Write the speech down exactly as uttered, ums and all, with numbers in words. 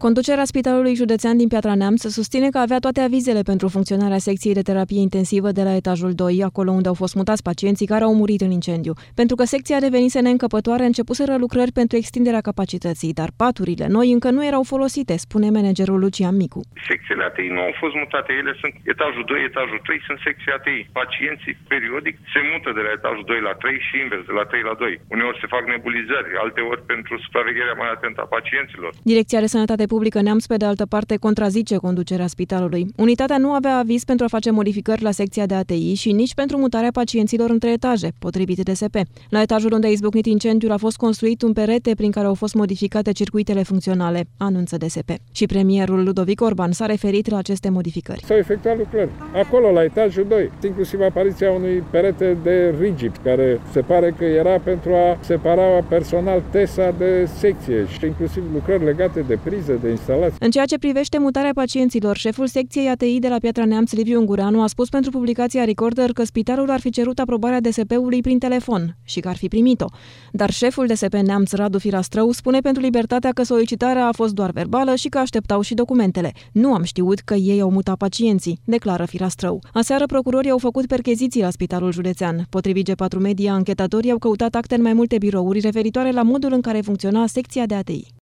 Conducerea Spitalului Județean din Piatra Neamț susține că avea toate avizele pentru funcționarea secției de terapie intensivă de la etajul doi, acolo unde au fost mutați pacienții care au murit în incendiu. Pentru că secția devenise neîncăpătoare, începuseră lucrări pentru extinderea capacității, dar paturile noi încă nu erau folosite, spune managerul Lucian Micu. Secțiile A T I nu au fost mutate, ele sunt etajul doi, etajul trei, sunt secții A T I. Pacienții periodic se mută de la etajul doi la trei și invers, de la trei la doi. Uneori se fac nebulizări, alteori pentru supravegherea mai atentă a pacienților. Direcția de Sănătate Publică Neamț, pe de altă parte, contrazice conducerea spitalului. Unitatea nu avea aviz pentru a face modificări la secția de A T I și nici pentru mutarea pacienților între etaje, potrivit D S P. La etajul unde a izbucnit incendiul a fost construit un perete prin care au fost modificate circuitele funcționale, anunță D S P. Și premierul Ludovic Orban s-a referit la aceste modificări. S-au efectuat lucrări acolo, la etajul doi, inclusiv apariția unui perete de rigid, care se pare că era pentru a separa personal T E S A de secție și inclusiv lucrări legate de prize, de instalații. În ceea ce privește mutarea pacienților, șeful secției A T I de la Piatra Neamț, Liviu Ungureanu, a spus pentru publicația Recorder că spitalul ar fi cerut aprobarea D S P-ului prin telefon și că ar fi primit-o. Dar șeful D S P Neamț, Radu Firastrău, spune pentru Libertatea că solicitarea a fost doar verbală și că așteptau și documentele. Nu am știut că ei au mutat pacienții, declară Firastrău. Aseară procurorii au făcut percheziții la Spitalul Județean. Potrivit G patru Media, anchetatorii au căutat acte în mai multe birouri referitoare la modul în care funcționa secția de A T I.